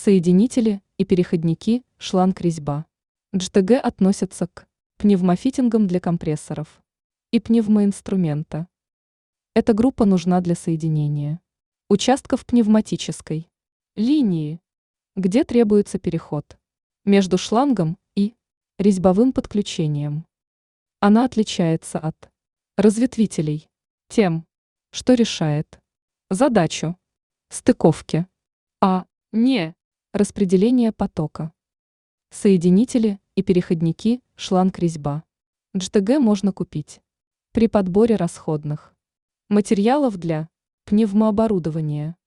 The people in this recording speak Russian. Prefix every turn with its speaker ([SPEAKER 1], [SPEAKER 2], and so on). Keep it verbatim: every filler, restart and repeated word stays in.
[SPEAKER 1] Соединители и переходники, шланг-резьба. джи тэ гэ относятся к пневмофитингам для компрессоров и пневмоинструмента. Эта группа нужна для соединения участков пневматической линии, где требуется переход между шлангом и резьбовым подключением. Она отличается от разветвителей тем, что решает задачу стыковки, а не распределения потока. Соединители и переходники, шланг-резьба. джи тэ гэ можно купить при подборе расходных материалов для пневмооборудования.